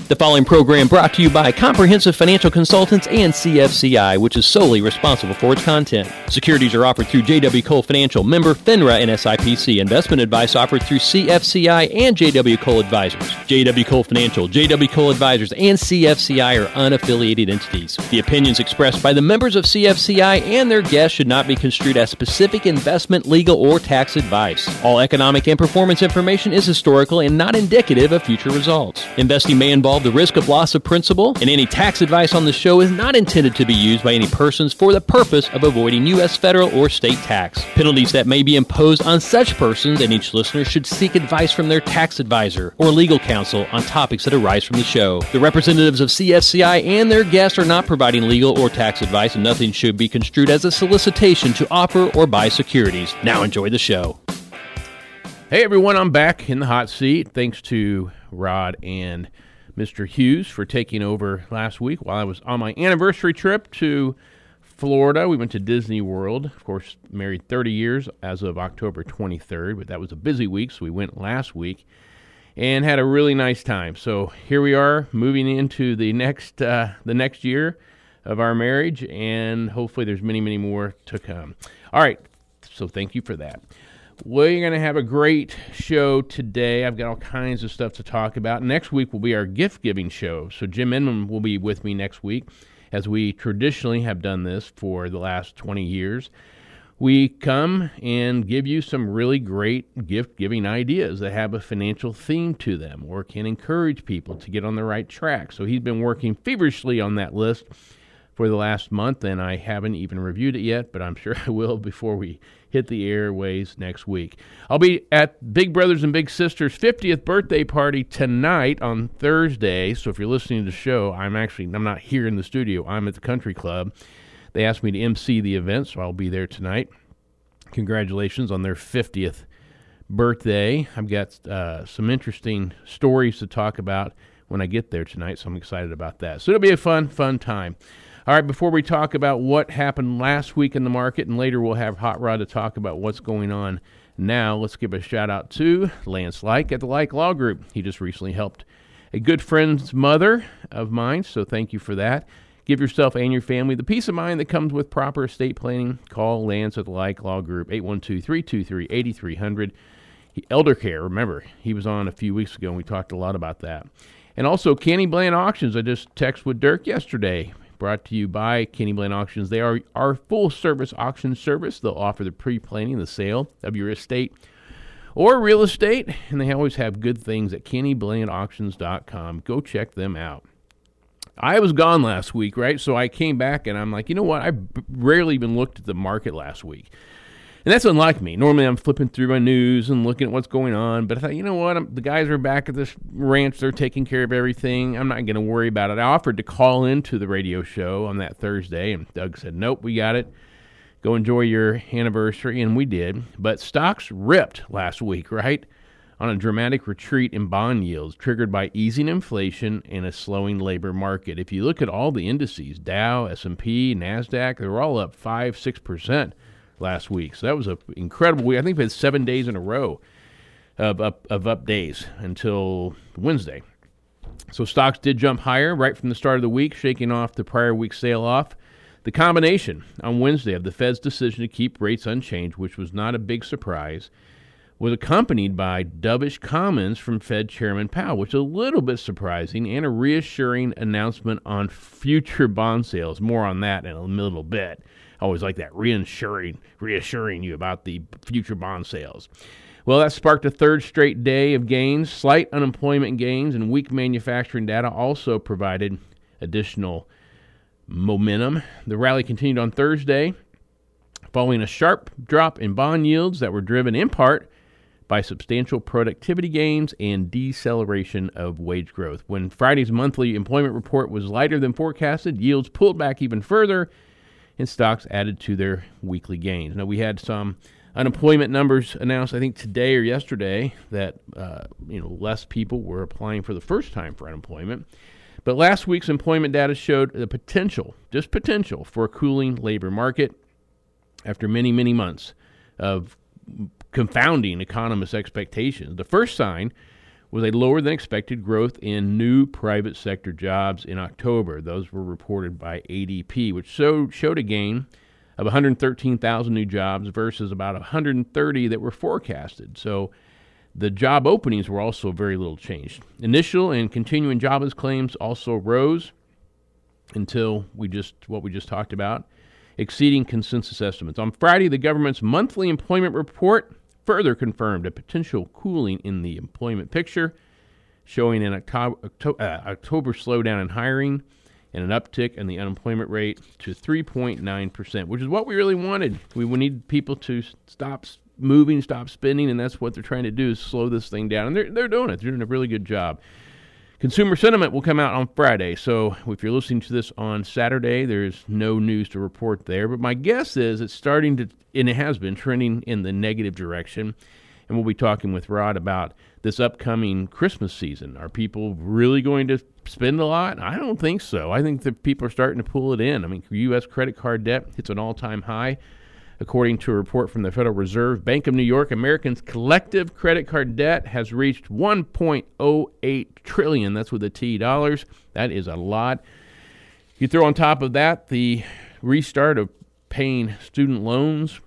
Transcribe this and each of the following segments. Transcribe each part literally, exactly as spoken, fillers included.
The following program brought to you by Comprehensive Financial Consultants and C F C I, which is solely responsible for its content. Securities are offered through J W. Cole Financial, member FINRA and S I P C. Investment advice offered through C F C I and J W. Cole Advisors. J W. Cole Financial, J W. Cole Advisors, and C F C I are unaffiliated entities. The opinions expressed by the members of C F C I and their guests should not be construed as specific investment, legal, or tax advice. All economic and performance information is historical and not indicative of future results. Investing may involve the risk of loss of principal, and any tax advice on the show is not intended to be used by any persons for the purpose of avoiding U S federal or state tax. Penalties that may be imposed on such persons and each listener should seek advice from their tax advisor or legal counsel on topics that arise from the show. The representatives of C F C I and their guests are not providing legal or tax advice, and nothing should be construed as a solicitation to offer or buy securities. Now enjoy the show. Hey everyone, I'm back in the hot seat. Thanks to Rod and Mister Hughes for taking over last week while I was on my anniversary trip to Florida. We went to Disney World. Of course, married thirty years as of October twenty-third, but that was a busy week, so we went last week and had a really nice time. So here we are moving into the next uh, the next year of our marriage, and hopefully there's many, many more to come. All right, so thank you for that. We're going to have a great show today. I've got all kinds of stuff to talk about. Next week will be our gift-giving show. So Jim Inman will be with me next week, as we traditionally have done this for the last twenty years. We come and give you some really great gift-giving ideas that have a financial theme to them or can encourage people to get on the right track. So he's been working feverishly on that list for the last month, and I haven't even reviewed it yet, but I'm sure I will before we hit the airways next week. I'll be at Big Brothers and Big Sisters' fiftieth birthday party tonight on Thursday. So if you're listening to the show, I'm actually I'm not here in the studio. I'm at the country club. They asked me to emcee the event, so I'll be there tonight. Congratulations on their fiftieth birthday. I've got uh, some interesting stories to talk about when I get there tonight, so I'm excited about that. So it'll be a fun, fun time. All right, before we talk about what happened last week in the market, and later we'll have Hot Rod to talk about what's going on now, let's give a shout-out to Lance Like at the Like Law Group. He just recently helped a good friend's mother of mine, so thank you for that. Give yourself and your family the peace of mind that comes with proper estate planning. Call Lance at the Like Law Group, eight one two, three two three, eight three zero zero. He, Elder Care, remember, he was on a few weeks ago, and we talked a lot about that. And also, Kenny Bland Auctions. I just texted with Dirk yesterday. Brought to you by Kenny Bland Auctions. They are our full-service auction service. They'll offer the pre-planning, the sale of your estate or real estate, and they always have good things at kenny bland auctions dot com. Go check them out. I was gone last week, right? So I came back, and I'm like, you know what? I b- rarely even looked at the market last week. And that's unlike me. Normally I'm flipping through my news and looking at what's going on. But I thought, you know what? I'm, the guys are back at this ranch. They're taking care of everything. I'm not going to worry about it. I offered to call into the radio show on that Thursday, and Doug said, nope, we got it. Go enjoy your anniversary, and we did. But stocks ripped last week, right? On a dramatic retreat in bond yields triggered by easing inflation and a slowing labor market. If you look at all the indices, Dow, S and P, NASDAQ, they were all up five, six percent. Last week. So that was an incredible week. I think we had seven days in a row of up, of up days until Wednesday. So stocks did jump higher right from the start of the week, shaking off the prior week's sale-off. The combination on Wednesday of the Fed's decision to keep rates unchanged, which was not a big surprise, was accompanied by dovish comments from Fed Chairman Powell, which is a little bit surprising, and a reassuring announcement on future bond sales. More on that in a little bit. I always like that, reassuring, reassuring you about the future bond sales. Well, that sparked a third straight day of gains. Slight unemployment gains and weak manufacturing data also provided additional momentum. The rally continued on Thursday, following a sharp drop in bond yields that were driven in part by substantial productivity gains and deceleration of wage growth. When Friday's monthly employment report was lighter than forecasted, yields pulled back even further, and stocks added to their weekly gains. Now, we had some unemployment numbers announced, I think, today or yesterday, that uh, you know less people were applying for the first time for unemployment. But last week's employment data showed the potential, just potential, for a cooling labor market after many, many months of confounding economists' expectations. The first sign was a lower than expected growth in new private sector jobs in October. Those were reported by A D P, which showed, showed a gain of one hundred thirteen thousand new jobs versus about one hundred thirty that were forecasted. So the job openings were also very little changed. Initial and continuing jobless claims also rose until we just what we just talked about, exceeding consensus estimates. On Friday, the government's monthly employment report further confirmed a potential cooling in the employment picture, showing an October, uh, October slowdown in hiring and an uptick in the unemployment rate to three point nine percent, which is what we really wanted. We need people to stop moving, stop spending, and that's what they're trying to do, is slow this thing down. And they're, they're doing it. They're doing a really good job. Consumer sentiment will come out on Friday, so if you're listening to this on Saturday, there's no news to report there. But my guess is it's starting to, and it has been, trending in the negative direction. And we'll be talking with Rod about this upcoming Christmas season. Are people really going to spend a lot? I don't think so. I think that people are starting to pull it in. I mean, U S credit card debt hits an all-time high. According to a report from the Federal Reserve Bank of New York, Americans' collective credit card debt has reached one point oh eight trillion dollars. That's with a T dollars. That is a lot. You throw on top of that the restart of paying student loans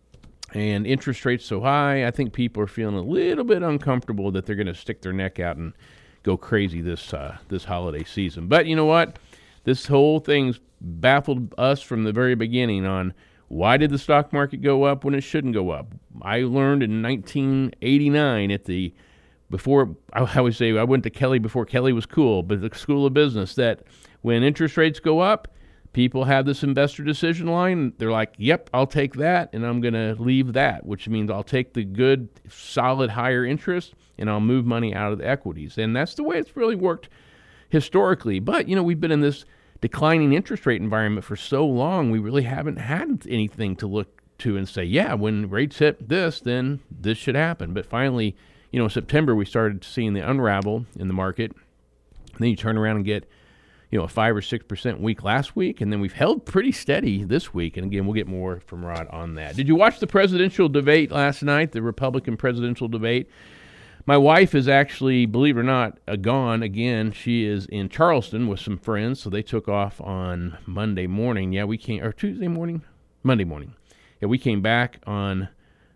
and interest rates so high, I think people are feeling a little bit uncomfortable that they're going to stick their neck out and go crazy this uh, this holiday season. But you know what? This whole thing's baffled us from the very beginning on why did the stock market go up when it shouldn't go up. I learned in nineteen eighty-nine at the, before, I always say I went to Kelly before Kelly was cool, but the School of Business, that when interest rates go up, people have this investor decision line. They're like, yep, I'll take that, and I'm going to leave that, which means I'll take the good, solid, higher interest, and I'll move money out of the equities. And that's the way it's really worked historically. But, you know, we've been in this declining interest rate environment for so long, we really haven't had anything to look to and say, yeah, when rates hit this, then this should happen. But finally, you know, in September, we started seeing the unravel in the market. And then you turn around and get, you know, a five or six percent week last week, and then we've held pretty steady this week. And again, we'll get more from Rod on that. Did you watch the presidential debate last night, the Republican presidential debate? My wife is actually, believe it or not, uh, gone again. She is in Charleston with some friends, so they took off on Monday morning. Yeah, we came, or Tuesday morning? Monday morning. Yeah, we came back on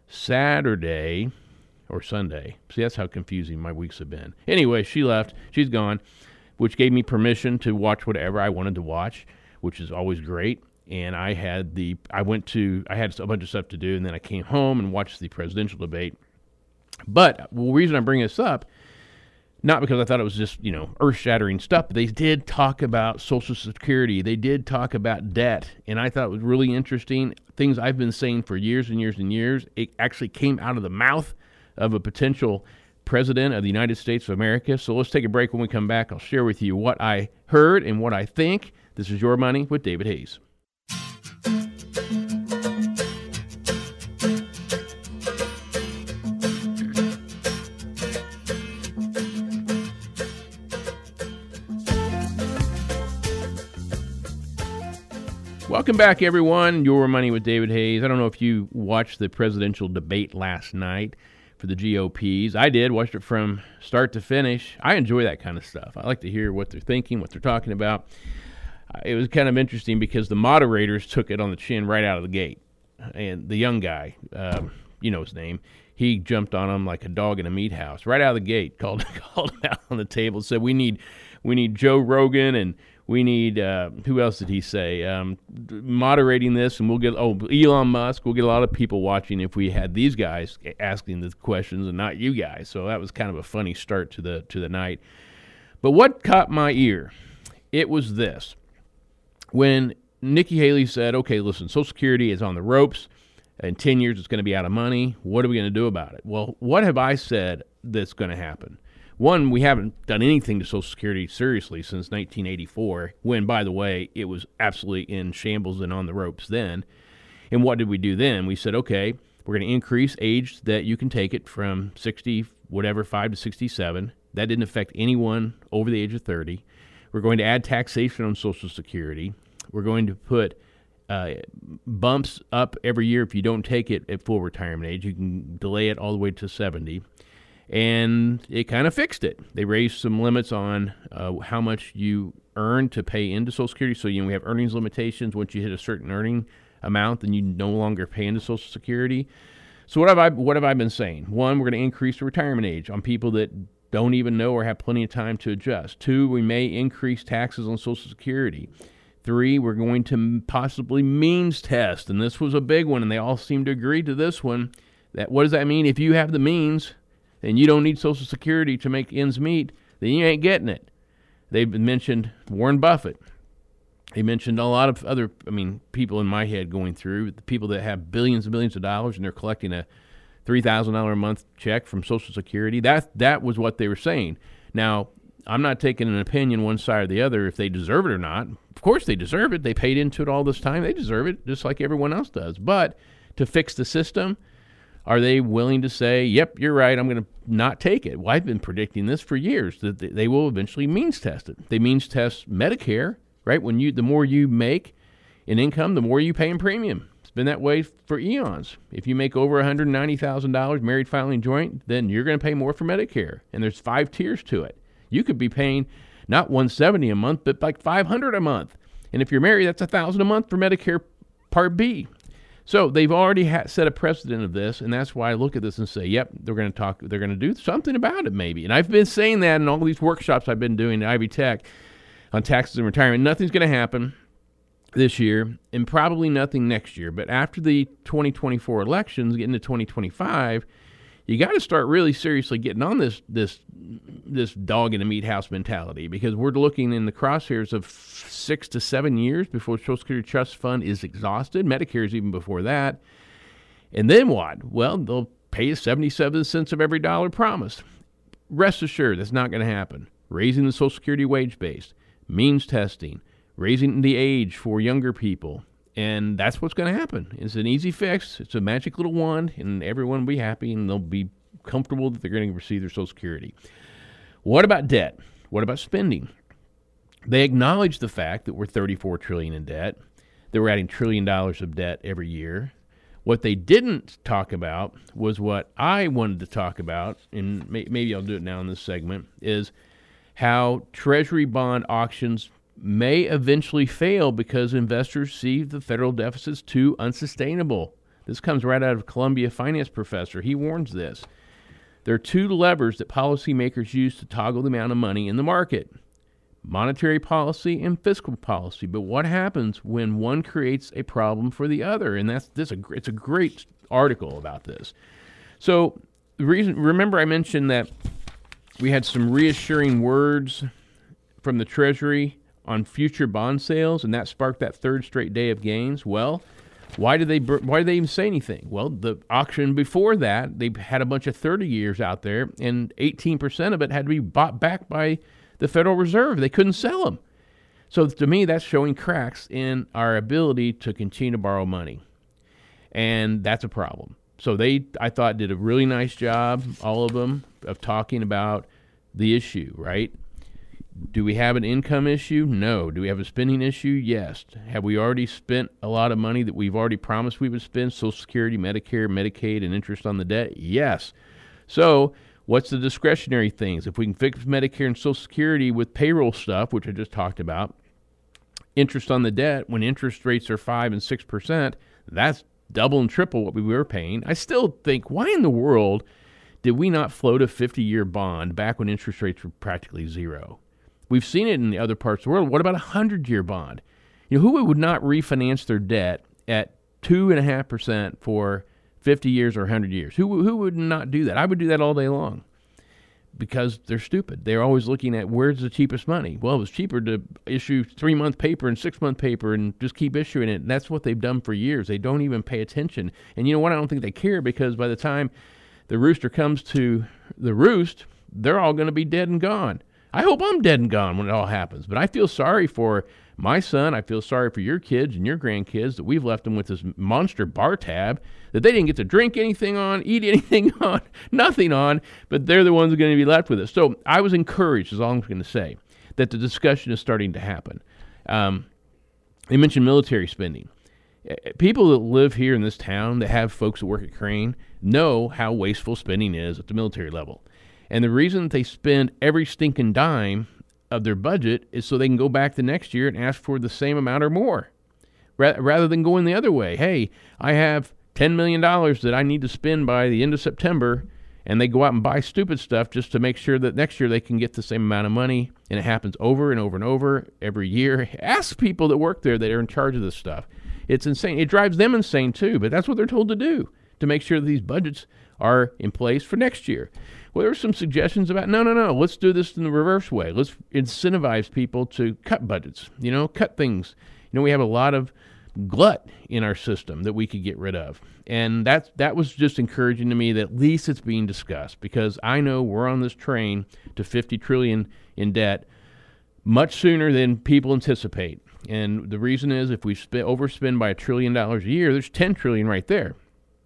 Saturday or Sunday. See, that's how confusing my weeks have been. Anyway, she left. She's gone, which gave me permission to watch whatever I wanted to watch, which is always great. And I had the, I went to, I had a bunch of stuff to do, and then I came home and watched the presidential debate. But the reason I bring this up, not because I thought it was just, you know, earth-shattering stuff, but they did talk about Social Security. They did talk about debt, and I thought it was really interesting. Things I've been saying for years and years and years. It actually came out of the mouth of a potential president of the United States of America. So let's take a break. When we come back, I'll share with you what I heard and what I think. This is Your Money with David Hayes. Welcome back, everyone. Your Money with David Hayes. I don't know if you watched the presidential debate last night for the G O Ps. I did. Watched it from start to finish. I enjoy that kind of stuff. I like to hear what they're thinking, what they're talking about. It was kind of interesting because the moderators took it on the chin right out of the gate. And the young guy, um, you know his name, he jumped on him like a dog in a meat house right out of the gate, called called him out on the table, said we need we need Joe Rogan and we need, uh, who else did he say, um, moderating this, and we'll get, oh, Elon Musk, we'll get a lot of people watching if we had these guys asking the questions and not you guys. So that was kind of a funny start to the to the night. But what caught my ear, it was this. When Nikki Haley said, okay, listen, Social Security is on the ropes. In ten years, it's going to be out of money. What are we going to do about it? Well, what have I said that's going to happen? One, we haven't done anything to Social Security seriously since nineteen eighty-four, when, by the way, it was absolutely in shambles and on the ropes then. And what did we do then? We said, okay, we're going to increase age that you can take it from sixty, whatever, five to sixty-seven. That didn't affect anyone over the age of thirty. We're going to add taxation on Social Security. We're going to put uh, bumps up every year if you don't take it at full retirement age. You can delay it all the way to seventy. And it kind of fixed it. They raised some limits on uh, how much you earn to pay into Social Security. So, you know, we have earnings limitations. Once you hit a certain earning amount, then you no longer pay into Social Security. So what have I what have I been saying? One, we're going to increase the retirement age on people that don't even know or have plenty of time to adjust. Two, we may increase taxes on Social Security. Three, we're going to possibly means test. And this was a big one, and they all seem to agree to this one. That what does that mean? If you have the means and you don't need Social Security to make ends meet, then you ain't getting it. They've mentioned Warren Buffett. They mentioned a lot of other, I mean, people in my head going through, the people that have billions and billions of dollars and they're collecting a three thousand dollars a month check from Social Security. That, that was what they were saying. Now, I'm not taking an opinion one side or the other if they deserve it or not. Of course they deserve it. They paid into it all this time. They deserve it just like everyone else does. But to fix the system, are they willing to say, yep, you're right, I'm going to not take it? Well, I've been predicting this for years, that they will eventually means test it. They means test Medicare, right? When you, the more you make in income, the more you pay in premium. It's been that way for eons. If you make over one hundred ninety thousand dollars married filing joint, then you're going to pay more for Medicare. And there's five tiers to it. You could be paying not one hundred seventy dollars a month, but like five hundred dollars a month. And if you're married, that's one thousand dollars a month for Medicare Part B. So they've already ha- set a precedent of this, and that's why I look at this and say, yep, they're going to talk, they're going to do something about it maybe. And I've been saying that in all these workshops I've been doing at Ivy Tech on taxes and retirement. Nothing's going to happen this year, and probably nothing next year. But after the twenty twenty-four elections, getting to twenty twenty-five, you got to start really seriously getting on this this this dog in the meat house mentality, because we're looking in the crosshairs of six to seven years before Social Security Trust Fund is exhausted. Medicare is even before that. And then what? Well, they'll pay seventy-seven cents of every dollar promised. Rest assured, that's not going to happen. Raising the Social Security wage base, means testing, raising the age for younger people. And that's what's going to happen. It's an easy fix. It's a magic little wand, and everyone will be happy, and they'll be comfortable that they're going to receive their Social Security. What about debt? What about spending? They acknowledge the fact that we're thirty-four trillion dollars in debt, that we're adding trillion dollars of debt every year. What they didn't talk about was what I wanted to talk about, and may, maybe I'll do it now in this segment, is how Treasury bond auctions may eventually fail because investors see the federal deficits too unsustainable. This comes right out of Columbia finance professor. He warns this. There are two levers that policymakers use to toggle the amount of money in the market: monetary policy and fiscal policy. But what happens when one creates a problem for the other? And that's this. It's a great article about this. So the reason, remember I mentioned that we had some reassuring words from the Treasury on future bond sales, and that sparked that third straight day of gains. Well, why did they why did they even say anything? Well, the auction before that, they had a bunch of thirty years out there, and eighteen percent of it had to be bought back by the Federal Reserve. They couldn't sell them. So to me, that's showing cracks in our ability to continue to borrow money, and that's a problem. So they, I thought, did a really nice job, all of them, of talking about the issue, right? Do we have an income issue? No. Do we have a spending issue? Yes. Have we already spent a lot of money that we've already promised we would spend? Social Security, Medicare, Medicaid, and interest on the debt? Yes. So what's the discretionary things? If we can fix Medicare and Social Security with payroll stuff, which I just talked about, interest on the debt, when interest rates are five and six percent, that's double and triple what we were paying. I still think, why in the world did we not float a fifty-year bond back when interest rates were practically zero? We've seen it in the other parts of the world. What about a hundred-year bond? You know, who would not refinance their debt at two and a half percent for fifty years or a hundred years? Who who would not do that? I would do that all day long, because they're stupid. They're always looking at where's the cheapest money. Well, it was cheaper to issue three-month paper and six-month paper and just keep issuing it. And that's what they've done for years. They don't even pay attention. And you know what? I don't think they care, because by the time the rooster comes to the roost, they're all going to be dead and gone. I hope I'm dead and gone when it all happens, but I feel sorry for my son. I feel sorry for your kids and your grandkids that we've left them with this monster bar tab that they didn't get to drink anything on, eat anything on, nothing on, but they're the ones who are going to be left with it. So I was encouraged, is all I'm going to say, that the discussion is starting to happen. Um, they mentioned military spending. People that live here in this town that have folks that work at Crane know how wasteful spending is at the military level. And the reason they spend every stinking dime of their budget is so they can go back the next year and ask for the same amount or more, rather than going the other way. Hey, I have ten million dollars that I need to spend by the end of September, and they go out and buy stupid stuff just to make sure that next year they can get the same amount of money, and it happens over and over and over every year. Ask people that work there that are in charge of this stuff. It's insane. It drives them insane too, but that's what they're told to do, to make sure that these budgets are in place for next year. Well, there were some suggestions about, no, no, no, let's do this in the reverse way. Let's incentivize people to cut budgets, you know, cut things. You know, we have a lot of glut in our system that we could get rid of. And that, that was just encouraging to me that at least it's being discussed, because I know we're on this train to fifty trillion dollars in debt much sooner than people anticipate. And the reason is, if we sp- overspend by a trillion dollars a year, there's ten trillion dollars right there.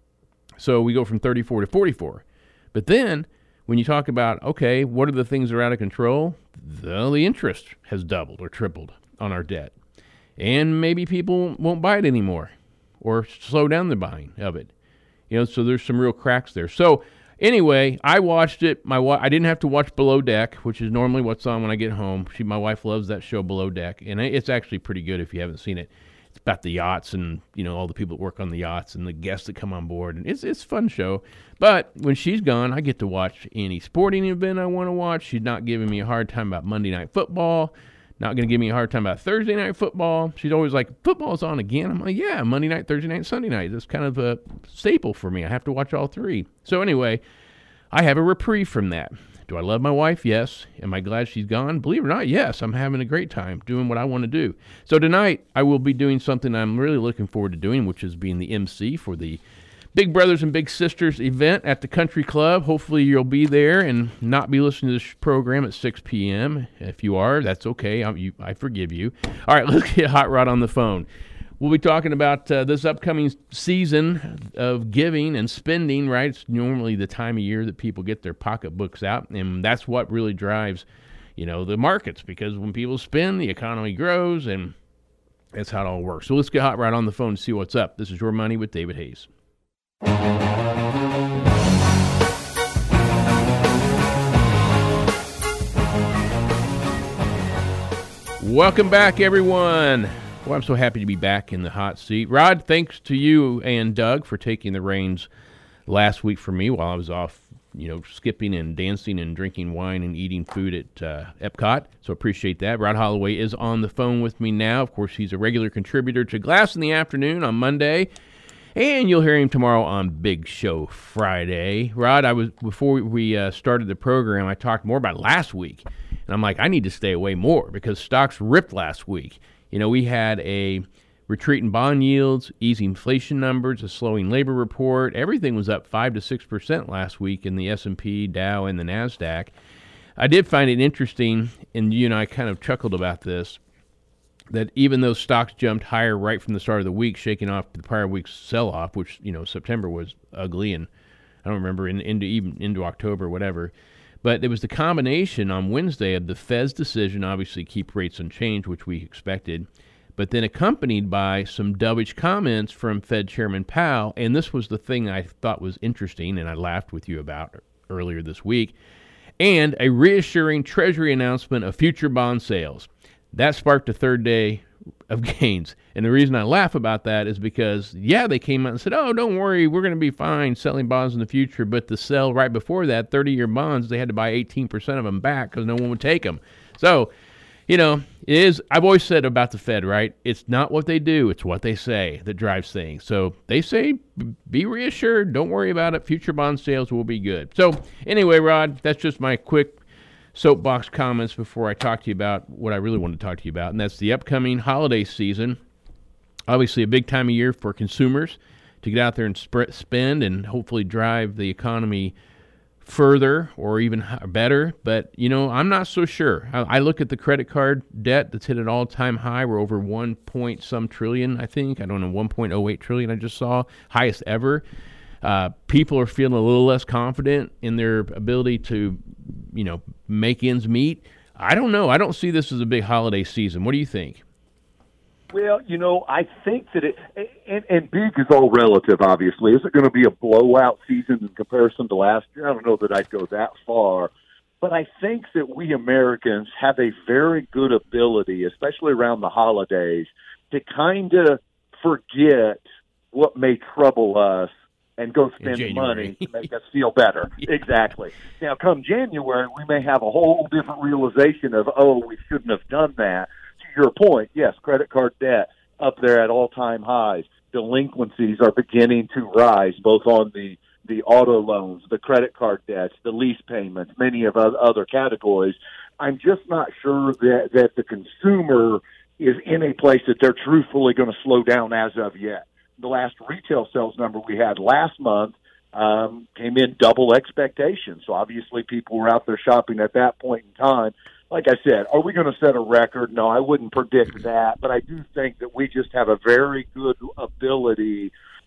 So we go from thirty-four to forty-four. But then when you talk about, okay, what are the things that are out of control? The, the interest has doubled or tripled on our debt. And maybe people won't buy it anymore or slow down the buying of it. You know, so there's some real cracks there. So anyway, I watched it. My wa- I didn't have to watch Below Deck, which is normally what's on when I get home. She, my wife loves that show, Below Deck, and it's actually pretty good if you haven't seen it. It's about the yachts and, you know, all the people that work on the yachts and the guests that come on board. And it's it's a fun show. But when she's gone, I get to watch any sporting event I want to watch. She's not giving me a hard time about Monday Night Football. Not going to give me a hard time about Thursday Night Football. She's always like, football's on again. I'm like, yeah, Monday night, Thursday night, Sunday night. That's kind of a staple for me. I have to watch all three. So anyway, I have a reprieve from that. Do I love my wife? Yes. Am I glad she's gone? Believe it or not, yes. I'm having a great time doing what I want to do. So tonight, I will be doing something I'm really looking forward to doing, which is being the M C for the Big Brothers and Big Sisters event at the Country Club. Hopefully you'll be there and not be listening to this program at six p.m. If you are, that's okay. I, you, I forgive you. All right, let's get Hot Rod on the phone. We'll be talking about uh, this upcoming season of giving and spending, right? It's normally the time of year that people get their pocketbooks out, and that's what really drives, you know, the markets, because when people spend, the economy grows, and that's how it all works. So let's get Hot Rod on the phone and see what's up. This is Your Money with David Hayes. Welcome back, everyone. Well, I'm so happy to be back in the hot seat. Rod, thanks to you and Doug for taking the reins last week for me while I was off, you know, skipping and dancing and drinking wine and eating food at uh, Epcot. So appreciate that. Rod Holloway is on the phone with me now. Of course, he's a regular contributor to Glass in the Afternoon on Monday, and you'll hear him tomorrow on Big Show Friday. Rod, I was before we uh, started the program, I talked more about last week, and I'm like, I need to stay away more because stocks ripped last week. You know, we had a retreat in bond yields, easy inflation numbers, a slowing labor report. Everything was up five to six percent last week in the S and P, Dow, and the NASDAQ. I did find it interesting, and you and I kind of chuckled about this, that even though stocks jumped higher right from the start of the week, shaking off the prior week's sell-off, which, you know, September was ugly, and I don't remember, in, into even into October, whatever. But it was the combination on Wednesday of the Fed's decision, obviously keep rates unchanged, which we expected, but then accompanied by some dovish comments from Fed Chairman Powell, and this was the thing I thought was interesting, and I laughed with you about earlier this week, and a reassuring Treasury announcement of future bond sales. That sparked a third day of gains. And the reason I laugh about that is because, yeah, they came out and said, oh, don't worry, we're going to be fine selling bonds in the future. But the sell right before that, thirty-year bonds, they had to buy eighteen percent of them back because no one would take them. So, you know, it is, I've always said about the Fed, right? It's not what they do, it's what they say that drives things. So they say, be reassured, don't worry about it. Future bond sales will be good. So anyway, Rod, that's just my quick soapbox comments before I talk to you about what I really want to talk to you about, and that's the upcoming holiday season. Obviously a big time of year for consumers to get out there and sp- spend and hopefully drive the economy further or even better. But, you know, I'm not so sure. I, I look at the credit card debt that's hit an all-time high. We're over one point some trillion, I think. I don't know, one point oh eight trillion I just saw, highest ever. Uh, people are feeling a little less confident in their ability to, you know, make ends meet. I don't know. I don't see this as a big holiday season. What do you think? Well, you know, I think that it, and, and big is all relative, obviously. Is it going to be a blowout season in comparison to last year? I don't know that I'd go that far. But I think that we Americans have a very good ability, especially around the holidays, to kind of forget what may trouble us and go spend money to make us feel better. Yeah. Exactly. Now, come January, we may have a whole different realization of, oh, we shouldn't have done that. To your point, yes, credit card debt up there at all-time highs. Delinquencies are beginning to rise, both on the, the auto loans, the credit card debts, the lease payments, many of other categories. I'm just not sure that, that the consumer is in a place that they're truthfully going to slow down as of yet. The last retail sales number we had last month um, came in double expectations. So obviously people were out there shopping at that point in time. Like I said, are we going to set a record? No, I wouldn't predict that. But I do think that we just have a very good ability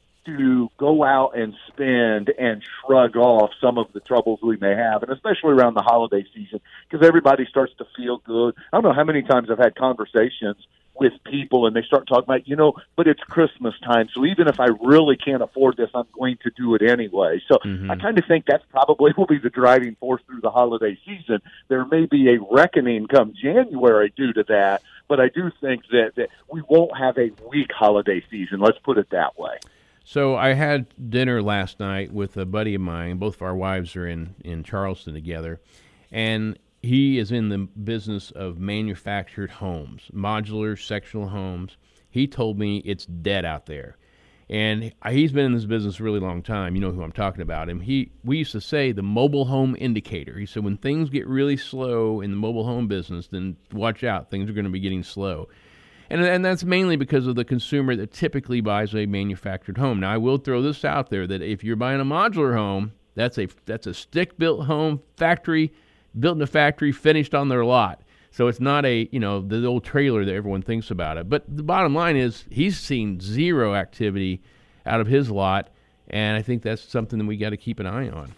to go out and spend and shrug off some of the troubles we may have, and especially around the holiday season, because everybody starts to feel good. I don't know how many times I've had conversations with people and they start talking about, you know, but it's Christmas time, so even if I really can't afford this, I'm going to do it anyway. So mm-hmm. I kind of think that's probably will be the driving force through the holiday season. There may be a reckoning come January due to that, but I do think that, that we won't have a weak holiday season. Let's put it that way. So I had dinner last night with a buddy of mine. Both of our wives are in, in Charleston together, and he is in the business of manufactured homes, modular, sectional homes. He told me it's dead out there. And he's been in this business a really long time. You know who I'm talking about. And he, we used to say the mobile home indicator. He said when things get really slow in the mobile home business, then watch out. Things are going to be getting slow. And, and that's mainly because of the consumer that typically buys a manufactured home. Now, I will throw this out there that if you're buying a modular home, that's a that's a stick-built home, factory built in a factory, finished on their lot. So it's not a, you know, the old trailer that everyone thinks about it. But the bottom line is he's seen zero activity out of his lot, and I think that's something that we got to keep an eye on.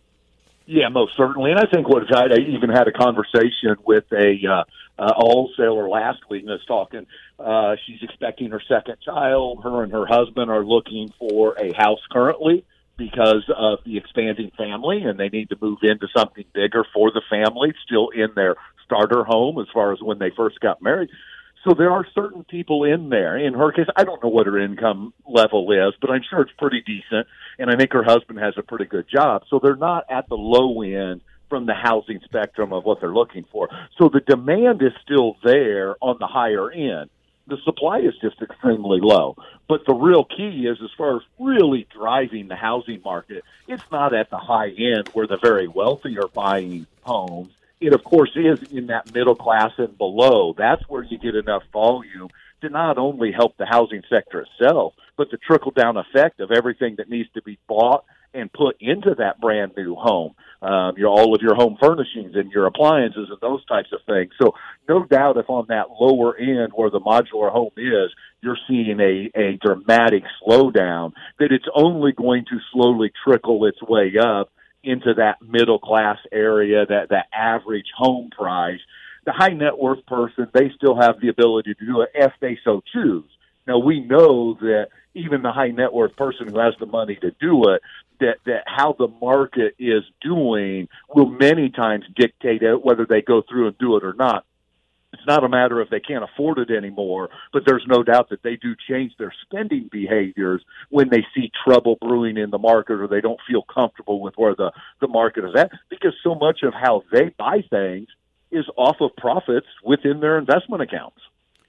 Yeah, most certainly. And I think what I even had a conversation with a, uh, a wholesaler last week and was talking, uh, she's expecting her second child. Her and her husband are looking for a house currently because of the expanding family, and they need to move into something bigger for the family, still in their starter home as far as when they first got married. So there are certain people in there. In her case, I don't know what her income level is, but I'm sure it's pretty decent, and I think her husband has a pretty good job. So they're not at the low end from the housing spectrum of what they're looking for. So the demand is still there on the higher end. The supply is just extremely low. But the real key is, as far as really driving the housing market, it's not at the high end where the very wealthy are buying homes. It, of course, is in that middle class and below. That's where you get enough volume to not only help the housing sector itself, but the trickle-down effect of everything that needs to be bought and put into that brand-new home. Um, your, all of your home furnishings and your appliances and those types of things. So no doubt if on that lower end where the modular home is, you're seeing a, a dramatic slowdown, that it's only going to slowly trickle its way up into that middle class area, that, that average home price. The high net worth person, they still have the ability to do it if they so choose. Now, we know that even the high net worth person who has the money to do it, that, that how the market is doing will many times dictate it, whether they go through and do it or not. It's not a matter of they can't afford it anymore, but there's no doubt that they do change their spending behaviors when they see trouble brewing in the market or they don't feel comfortable with where the, the market is at, because so much of how they buy things is off of profits within their investment accounts.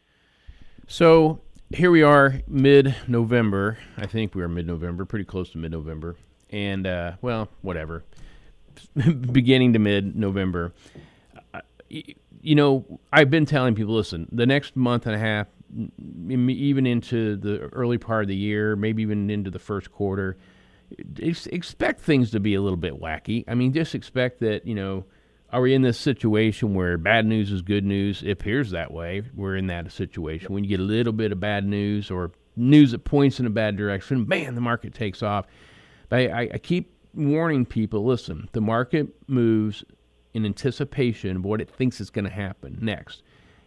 So here we are mid-November. I think we are mid-November, pretty close to mid-November. And, uh, well, whatever, beginning to mid-November. Uh, you know, I've been telling people, listen, the next month and a half, even into the early part of the year, maybe even into the first quarter, expect things to be a little bit wacky. I mean, just expect that, you know, are we in this situation where bad news is good news? It appears that way. We're in that situation. When you get a little bit of bad news or news that points in a bad direction, man, the market takes off. But I, I keep warning people, listen, the market moves in anticipation of what it thinks is going to happen next.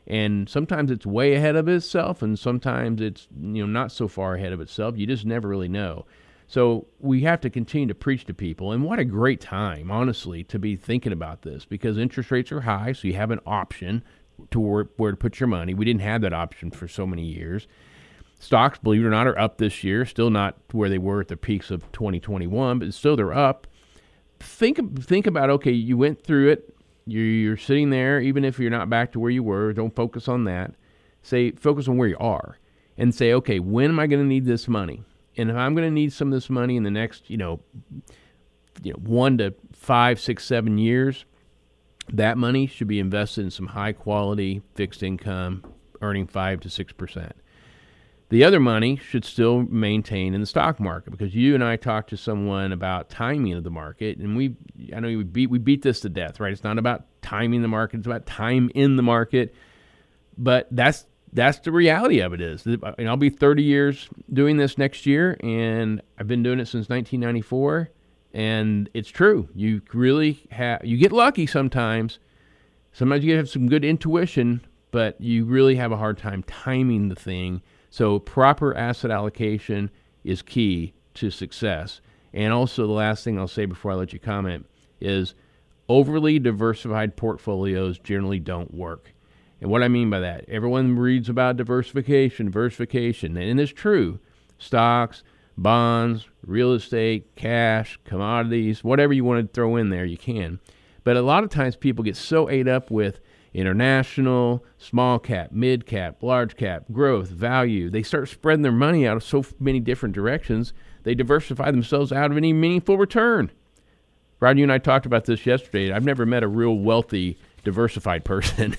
And sometimes it's way ahead of itself, and sometimes it's, you know, not so far ahead of itself. You just never really know. So we have to continue to preach to people. And what a great time, honestly, to be thinking about this, because interest rates are high, so you have an option to where, where to put your money. We didn't have that option for so many years. Stocks, believe it or not, are up this year. Still not where they were at the peaks of twenty twenty-one, but still they're up. Think think about, okay, you went through it. You're, you're sitting there, even if you're not back to where you were. Don't focus on that. Say, focus on where you are and say, okay, when am I going to need this money? And if I'm going to need some of this money in the next, you know, you know, one to five, six, seven years, that money should be invested in some high-quality fixed income, earning five to six percent. The other money should still maintain in the stock market, because you and I talked to someone about timing of the market, and we, I know we beat we beat this to death, right? It's not about timing the market; it's about time in the market. But that's that's the reality of it. Is, and I'll be thirty years doing this next year, and I've been doing it since nineteen ninety-four, and it's true. You really have you get lucky sometimes. Sometimes you have some good intuition, but you really have a hard time timing the thing. So proper asset allocation is key to success. And also the last thing I'll say before I let you comment is overly diversified portfolios generally don't work. And what I mean by that, everyone reads about diversification, diversification, and it's true. Stocks, bonds, real estate, cash, commodities, whatever you want to throw in there, you can. But a lot of times people get so ate up with international, small cap, mid cap, large cap, growth, value. They start spreading their money out of so many different directions, they diversify themselves out of any meaningful return. Rod, you and I talked about this yesterday. I've never met a real wealthy, diversified person.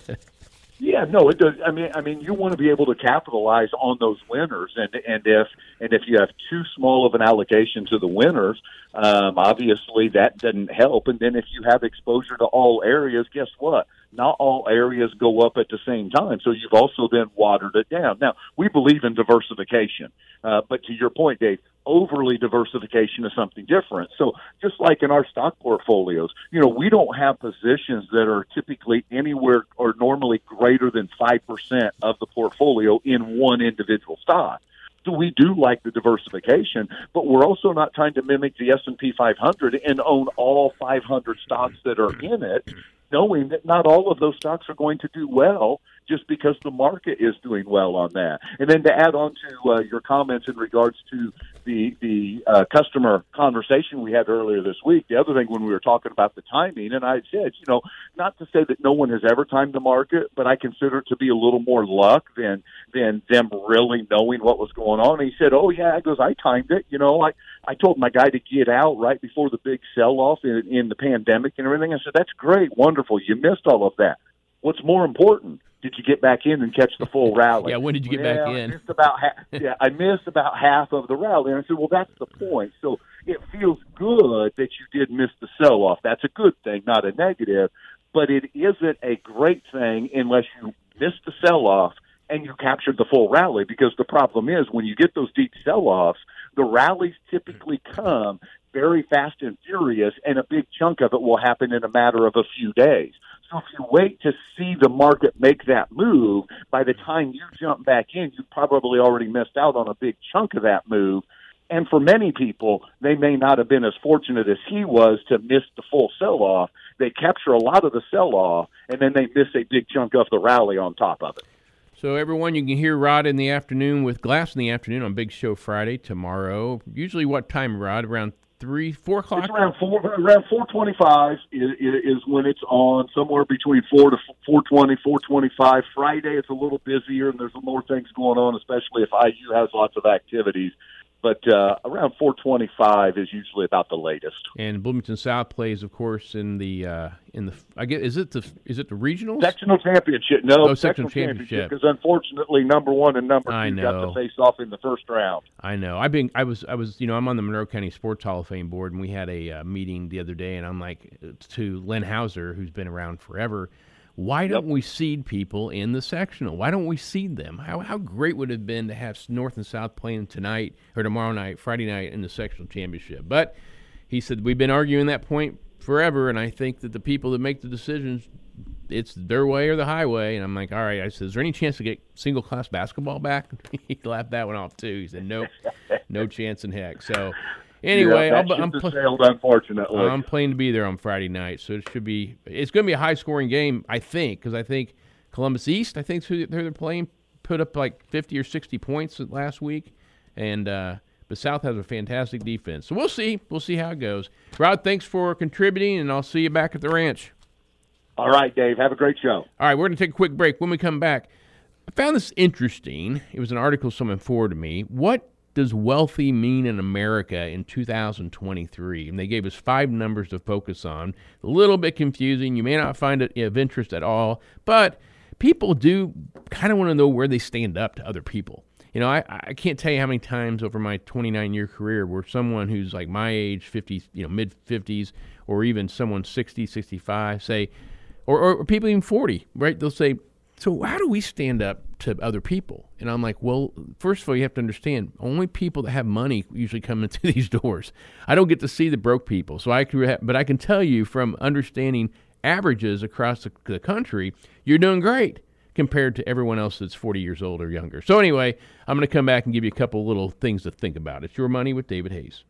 Yeah, no, it does. I mean, I mean, you want to be able to capitalize on those winners, and and if and if you have too small of an allocation to the winners, um, obviously that doesn't help. And then if you have exposure to all areas, guess what? Not all areas go up at the same time, so you've also then watered it down. Now, we believe in diversification, uh, but to your point, Dave, overly diversification is something different. So just like in our stock portfolios, you know, we don't have positions that are typically anywhere or normally greater than five percent of the portfolio in one individual stock. So we do like the diversification, but we're also not trying to mimic the S and P five hundred and own all five hundred stocks that are in it, knowing that not all of those stocks are going to do well just because the market is doing well on that. And then to add on to uh, your comments in regards to the the uh, customer conversation we had earlier this week, the other thing when we were talking about the timing, and I said, you know, not to say that no one has ever timed the market, but I consider it to be a little more luck than than them really knowing what was going on. And he said, oh, yeah, he goes, I timed it. You know, I, I told my guy to get out right before the big sell-off in, in the pandemic and everything. I said, that's great, wonderful. You missed all of that. What's more important? Did you get back in and catch the full rally? Yeah, when did you get well, back in? I missed about ha- yeah, I missed about half of the rally. And I said, well, that's the point. So it feels good that you did miss the sell-off. That's a good thing, not a negative. But it isn't a great thing unless you missed the sell-off and you captured the full rally, because the problem is when you get those deep sell-offs, the rallies typically come very fast and furious, and a big chunk of it will happen in a matter of a few days. So if you wait to see the market make that move, by the time you jump back in, you've probably already missed out on a big chunk of that move. And for many people, they may not have been as fortunate as he was to miss the full sell-off. They capture a lot of the sell-off, and then they miss a big chunk of the rally on top of it. So, everyone, you can hear Rod in the afternoon with Glass in the afternoon on Big Show Friday tomorrow. Usually what time, Rod? Around three, four o'clock? It's around four. Around four twenty-five is, is when it's on. Somewhere between four to four twenty, four twenty-five. Friday, it's a little busier, and there's more things going on, especially if I U has lots of activities. But uh, around four twenty-five is usually about the latest. And Bloomington South plays, of course, in the uh, in the. I guess is it the is it the regionals? Sectional championship. No, oh, sectional, sectional championship. Because unfortunately, number one and number I two know. got to face off in the first round. I know. I've been. I was. I was. You know, I'm on the Monroe County Sports Hall of Fame board, and we had a uh, meeting the other day, and I'm like to Len Hauser, who's been around forever. Why don't yep. we seed people in the sectional? Why don't we seed them? How how great would it have been to have North and South playing tonight or tomorrow night, Friday night in the sectional championship? But he said we've been arguing that point forever, and I think that the people that make the decisions it's their way or the highway. And I'm like, all right. I said, is there any chance to get single class basketball back? He laughed that one off too. He said, nope, no chance in heck. So anyway, yeah, I'll, I'm pl- sailed, unfortunately. I'm planning to be there on Friday night, so it should be. It's going to be a high scoring game, I think, because I think Columbus East, I think who they're playing, put up like fifty or sixty points last week, and uh, but South has a fantastic defense. So we'll see. We'll see how it goes. Rod, thanks for contributing, and I'll see you back at the ranch. All right, Dave. Have a great show. All right, we're going to take a quick break. When we come back, I found this interesting. It was an article someone forwarded me. What does wealthy mean in America in two thousand twenty-three? And they gave us five numbers to focus on. A little bit confusing. You may not find it of interest at all, but people do kind of want to know where they stand up to other people. You know, I, I can't tell you how many times over my twenty-nine-year career where someone who's like my age, fifty, you know, mid-fifties, or even someone sixty, sixty-five, say, or, or people even forty, right? They'll say, so how do we stand up to other people? And I'm like, well, first of all, you have to understand, only people that have money usually come into these doors. I don't get to see the broke people. So I can, but I can tell you from understanding averages across the, the country, you're doing great compared to everyone else that's forty years old or younger. So anyway, I'm going to come back and give you a couple little things to think about. It's Your Money with David Hayes.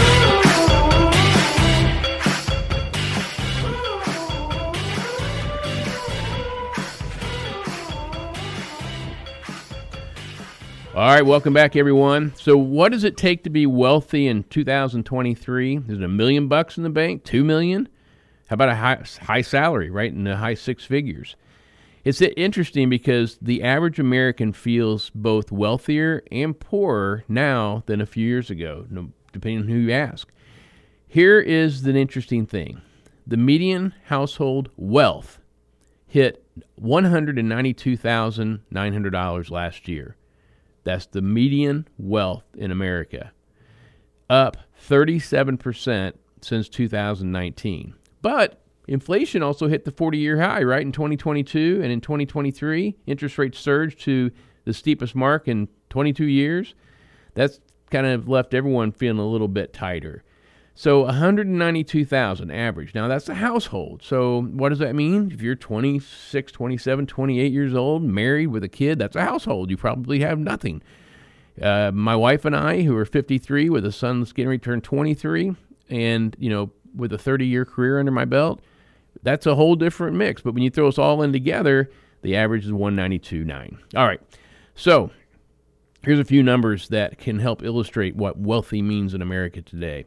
All right, welcome back, everyone. So what does it take to be wealthy in two thousand twenty-three? Is it a million bucks in the bank? Two million? How about a high, high salary, right, in the high six figures? It's interesting because the average American feels both wealthier and poorer now than a few years ago, depending on who you ask. Here is the interesting thing. The median household wealth hit one hundred ninety-two thousand nine hundred dollars last year. That's the median wealth in America, up thirty-seven percent since two thousand nineteen. But inflation also hit the forty-year high, right, in twenty twenty-two, and in twenty twenty-three, interest rates surged to the steepest mark in twenty-two years. That's kind of left everyone feeling a little bit tighter. So one hundred ninety-two thousand average. Now, that's a household. So what does that mean? If you're twenty-six, twenty-seven, twenty-eight years old, married with a kid, that's a household. You probably have nothing. Uh, my wife and I, who are fifty-three, with a son that's getting ready to turn twenty-three, and, you know, with a thirty-year career under my belt, that's a whole different mix. But when you throw us all in together, the average is one hundred ninety-two thousand nine hundred dollars. All right. So here's a few numbers that can help illustrate what wealthy means in America today.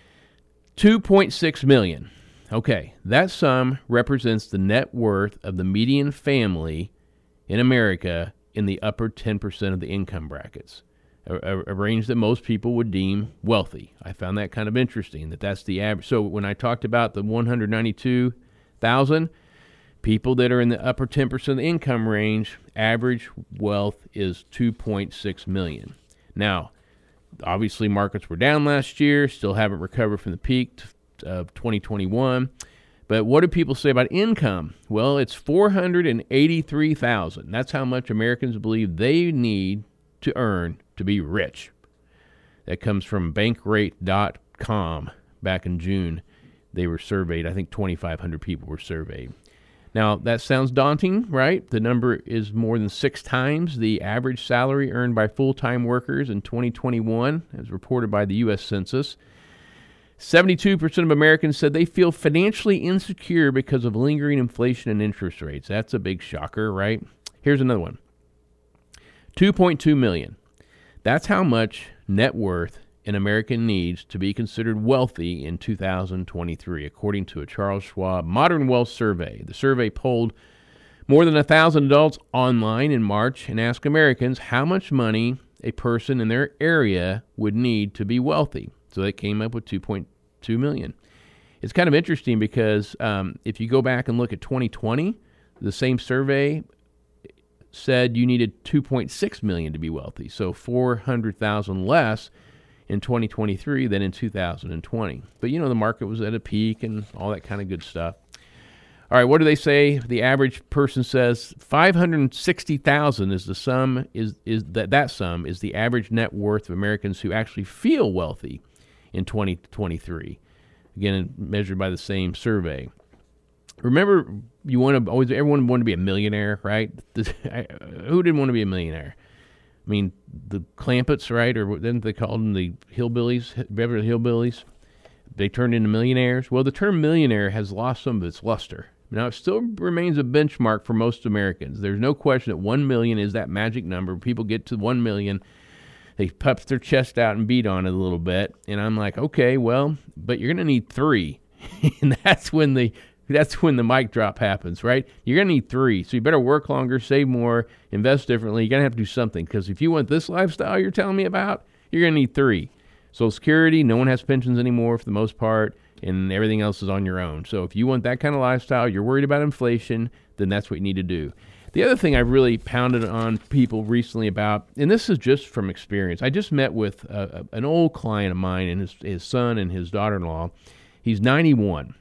two point six million dollars. Okay, that sum represents the net worth of the median family in America in the upper ten percent of the income brackets, a, a, a range that most people would deem wealthy. I found that kind of interesting, that that's the average. So when I talked about the one hundred ninety-two thousand, people that are in the upper ten percent of the income range, average wealth is two point six million dollars. Now, obviously, markets were down last year, still haven't recovered from the peak of twenty twenty-one. But what do people say about income? Well, it's four hundred eighty-three thousand dollars. That's how much Americans believe they need to earn to be rich. That comes from bankrate dot com. Back in June, they were surveyed. I think twenty-five hundred people were surveyed. Now, that sounds daunting, right? The number is more than six times the average salary earned by full-time workers in twenty twenty-one, as reported by the U S Census. seventy-two percent of Americans said they feel financially insecure because of lingering inflation and interest rates. That's a big shocker, right? Here's another one. two point two million dollars. That's how much net worth an American needs to be considered wealthy in two thousand twenty-three, according to a Charles Schwab Modern Wealth Survey. The survey polled more than one thousand adults online in March and asked Americans how much money a person in their area would need to be wealthy. So they came up with two point two million dollars. It's kind of interesting because um, if you go back and look at twenty twenty, the same survey said you needed two point six million dollars to be wealthy, so four hundred thousand dollars less in twenty twenty-three than in two thousand twenty. But, you know, the market was at a peak and all that kind of good stuff. All right, what do they say? The average person says five hundred sixty thousand dollars is the sum, is is that that sum is the average net worth of Americans who actually feel wealthy in twenty twenty-three. Again, measured by the same survey. remember, you want to always, everyone wanted to be a millionaire, right? Who didn't want to be a millionaire? I mean, the Clampetts, right? Or didn't they call them the hillbillies, Beverly Hillbillies? They turned into millionaires. Well, the term millionaire has lost some of its luster. Now, it still remains a benchmark for most Americans. There's no question that one million is that magic number. People get to one million, they puff their chest out and beat on it a little bit. And I'm like, okay, well, but you're going to need three. And that's when the that's when the mic drop happens, right? You're going to need three. So you better work longer, save more, invest differently. You're going to have to do something. Because if you want this lifestyle you're telling me about, you're going to need three. Social Security, no one has pensions anymore for the most part, and everything else is on your own. So if you want that kind of lifestyle, you're worried about inflation, then that's what you need to do. The other thing I've really pounded on people recently about, and this is just from experience, I just met with a, a, an old client of mine and his, his son and his daughter-in-law. He's ninety-one.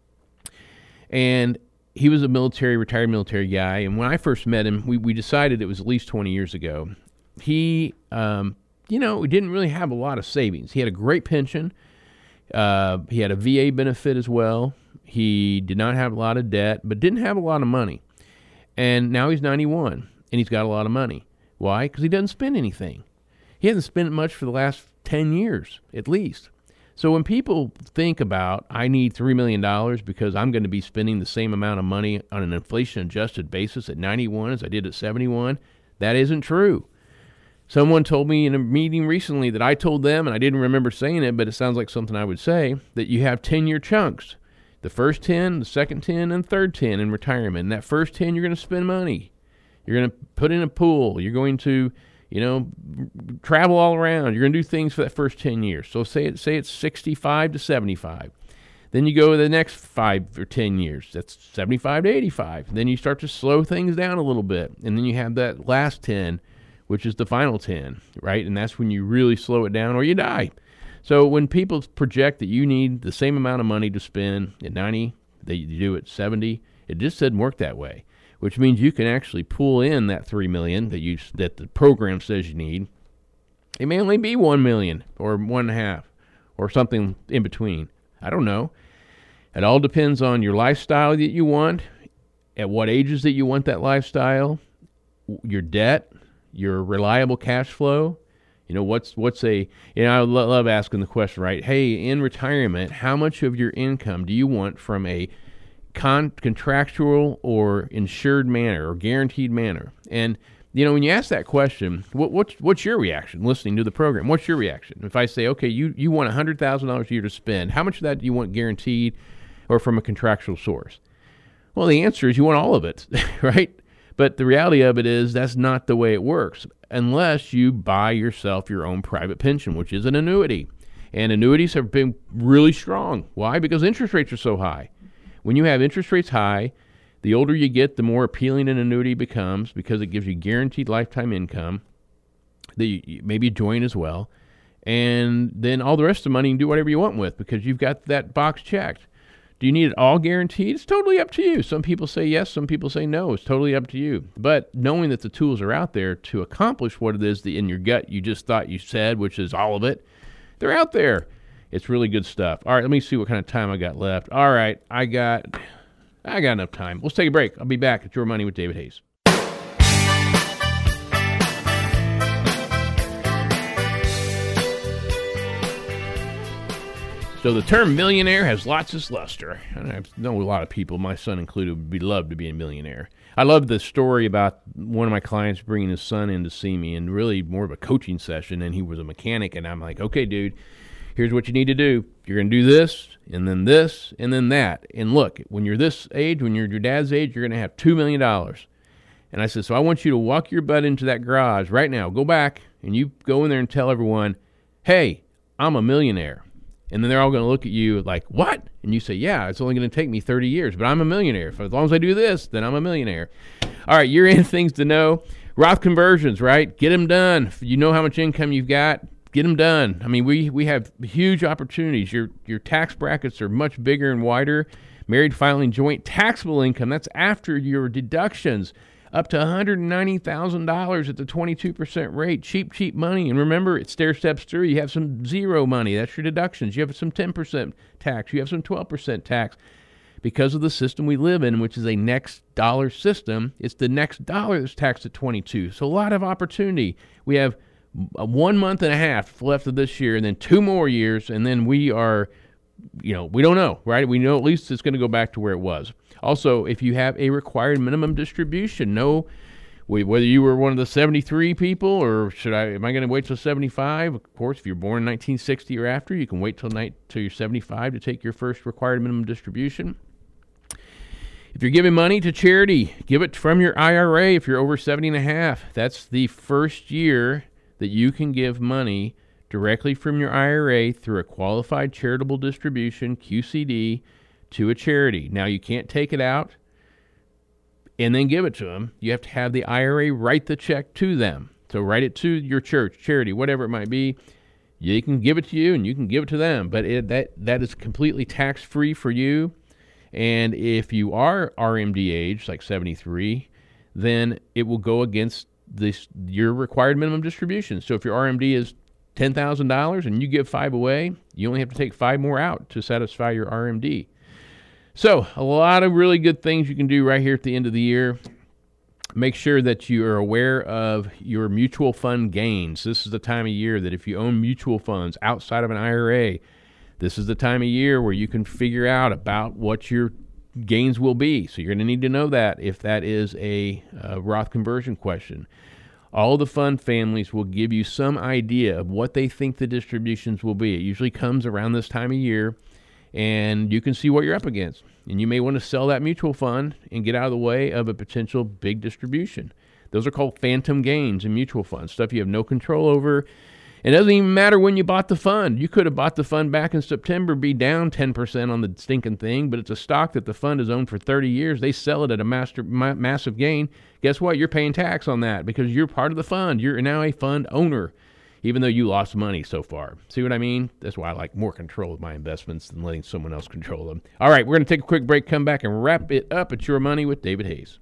And he was a military, retired military guy. And when I first met him, we, we decided it was at least twenty years ago. He, um, you know, didn't really have a lot of savings. He had a great pension. Uh, he had a V A benefit as well. He did not have a lot of debt, but didn't have a lot of money. And now he's ninety-one, and he's got a lot of money. Why? Because he doesn't spend anything. He hasn't spent much for the last ten years, at least. So when people think about, I need three million dollars because I'm going to be spending the same amount of money on an inflation-adjusted basis at ninety-one as I did at seventy-one, that isn't true. Someone told me in a meeting recently that I told them, and I didn't remember saying it, but it sounds like something I would say, that you have ten-year chunks. The first ten, the second ten, and third ten in retirement. And that first ten, you're going to spend money. You're going to put in a pool. You're going to, you know, travel all around. You're going to do things for that first ten years. So say it, say it's sixty-five to seventy-five. Then you go to the next five or ten years. That's seventy-five to eighty-five. Then you start to slow things down a little bit. And then you have that last ten, which is the final ten, right? And that's when you really slow it down or you die. So when people project that you need the same amount of money to spend at ninety that you do at seventy, it just doesn't work that way, which means you can actually pull in that three million dollars that you that the program says you need. It may only be one million dollars or one and a half or something in between. I don't know. It all depends on your lifestyle that you want, at what ages that you want that lifestyle, your debt, your reliable cash flow. You know, what's what's a, you know, I lo- love asking the question, right? Hey, in retirement, how much of your income do you want from a con- contractual or insured manner or guaranteed manner? And, you know, when you ask that question, what, what's, what's your reaction listening to the program? What's your reaction? If I say, okay, you, you want one hundred thousand dollars a year to spend, how much of that do you want guaranteed or from a contractual source? Well, the answer is you want all of it, right? But the reality of it is that's not the way it works unless you buy yourself your own private pension, which is an annuity. And annuities have been really strong. Why? Because interest rates are so high. When you have interest rates high, the older you get, the more appealing an annuity becomes because it gives you guaranteed lifetime income that you, maybe you join as well. And then all the rest of the money you can do whatever you want with because you've got that box checked. Do you need it all guaranteed? It's totally up to you. Some people say yes, some people say no. It's totally up to you. But knowing that the tools are out there to accomplish what it is that in your gut you just thought you said, which is all of it, they're out there. It's really good stuff. All right, let me see what kind of time I got left. All right, I got I got enough time. Let's take a break. I'll be back at Your Money with David Hayes. So the term millionaire has lots of luster. And I know a lot of people, my son included, would be loved to be a millionaire. I love the story about one of my clients bringing his son in to see me, and really more of a coaching session, and he was a mechanic, and I'm like, okay, dude, here's what you need to do. You're going to do this, and then this, and then that. And look, when you're this age, when you're your dad's age, you're going to have two million dollars. And I said, so I want you to walk your butt into that garage right now. Go back, and you go in there and tell everyone, hey, I'm a millionaire. And then they're all going to look at you like, what? And you say, yeah, it's only going to take me thirty years, but I'm a millionaire. As long as I do this, then I'm a millionaire. All right, year-end things to know. Roth conversions, right? Get them done. If you know how much income you've got, get them done. I mean, we, we have huge opportunities. Your your tax brackets are much bigger and wider. Married filing joint taxable income, that's after your deductions. Up to one hundred ninety thousand dollars at the twenty-two percent rate. Cheap, cheap money. And remember, it stair steps through. You have some zero money. That's your deductions. You have some ten percent tax. You have some twelve percent tax. because of the system we live in, which is a next dollar system. It's the next dollar that's taxed at twenty-two. So a lot of opportunity. We have one month and a half left of this year, and then two more years, and then we are, you know, we don't know, right? We know at least it's going to go back to where it was. Also, if you have a required minimum distribution, know whether you were one of the seventy-three people, or should I? Am I going to wait till seventy-five? Of course, if you're born in nineteen sixty or after, you can wait till night till you're seventy-five to take your first required minimum distribution. If you're giving money to charity, give it from your I R A. If you're over seventy and a half, that's the first year that you can give money directly from your I R A through a qualified charitable distribution, Q C D, to a charity. Now, you can't take it out and then give it to them. You have to have the I R A write the check to them. So write it to your church, charity, whatever it might be. They can give it to you and you can give it to them, but it, that that is completely tax-free for you. And if you are R M D age, like seventy-three, then it will go against this your required minimum distribution. So if your R M D is ten thousand dollars and you give five away, you only have to take five more out to satisfy your R M D. So a lot of really good things you can do right here at the end of the year. Make sure that you are aware of your mutual fund gains. This is the time of year that if you own mutual funds outside of an I R A, this is the time of year where you can figure out about what your gains will be. So you're going to need to know that if that is a, a Roth conversion question. All the fund families will give you some idea of what they think the distributions will be. It usually comes around this time of year, and you can see what you're up against. And you may want to sell that mutual fund and get out of the way of a potential big distribution. Those are called phantom gains in mutual funds, stuff you have no control over. It doesn't even matter when you bought the fund. You could have bought the fund back in September, be down ten percent on the stinking thing, but it's a stock that the fund has owned for thirty years. They sell it at a master, ma- massive gain. Guess what? You're paying tax on that because you're part of the fund. You're now a fund owner, even though you lost money so far. See what I mean? That's why I like more control of my investments than letting someone else control them. All right, we're going to take a quick break, come back, and wrap it up at Your Money with David Hayes.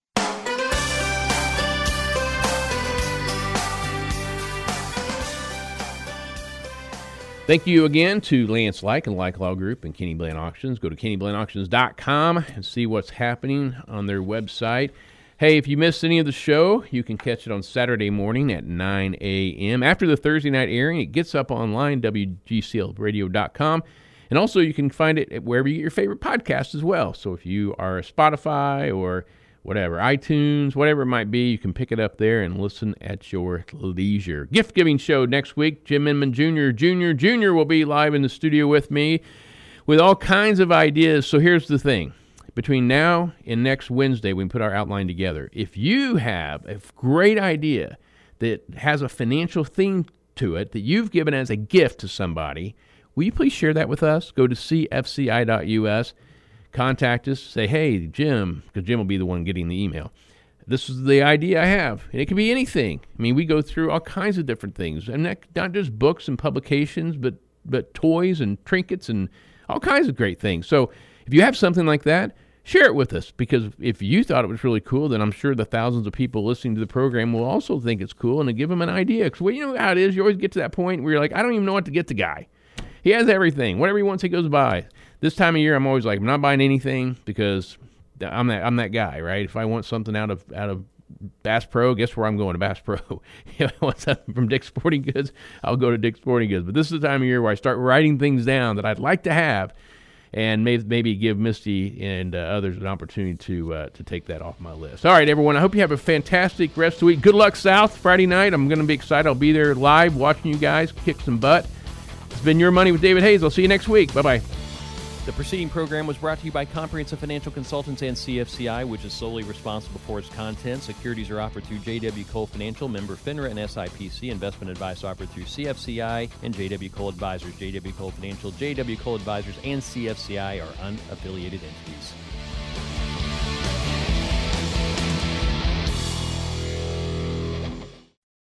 Thank you again to Lance Like and Like Law Group and Kenny Bland Auctions. Go to kenny bland auctions dot com and see what's happening on their website. Hey, if you missed any of the show, you can catch it on Saturday morning at nine a.m. After the Thursday night airing, it gets up online, w g c l radio dot com. And also, you can find it wherever you get your favorite podcast as well. So if you are a Spotify or whatever, iTunes, whatever it might be, you can pick it up there and listen at your leisure. Gift-giving show next week. Jim Inman Junior Junior Junior will be live in the studio with me with all kinds of ideas. So here's the thing. Between now and next Wednesday, we can put our outline together. If you have a great idea that has a financial theme to it that you've given as a gift to somebody, will you please share that with us? Go to c f c i dot u s. Contact us, say, hey, Jim, because Jim will be the one getting the email. This is the idea I have. And it can be anything. I mean, we go through all kinds of different things. And that, not just books and publications, but but toys and trinkets and all kinds of great things. So if you have something like that, share it with us. Because if you thought it was really cool, then I'm sure the thousands of people listening to the program will also think it's cool and to give them an idea. Because, well, you know how it is. You always get to that point where you're like, I don't even know what to get the guy. He has everything. Whatever he wants, he goes buy. This time of year, I'm always like, I'm not buying anything because I'm that I'm that guy, right? If I want something out of out of Bass Pro, guess where I'm going? To Bass Pro. If I want something from Dick's Sporting Goods, I'll go to Dick's Sporting Goods. But this is the time of year where I start writing things down that I'd like to have, and may, maybe give Misty and uh, others an opportunity to uh, to take that off my list. All right, everyone. I hope you have a fantastic rest of the week. Good luck, South. Friday night, I'm going to be excited. I'll be there live watching you guys kick some butt. It's been Your Money with David Hayes. I'll see you next week. Bye-bye. The preceding program was brought to you by Comprehensive Financial Consultants and C F C I, which is solely responsible for its content. Securities are offered through J W. Cole Financial, member FINRA and S I P C. Investment advice offered through C F C I and J W. Cole Advisors. J W. Cole Financial, J W. Cole Advisors, and C F C I are unaffiliated entities.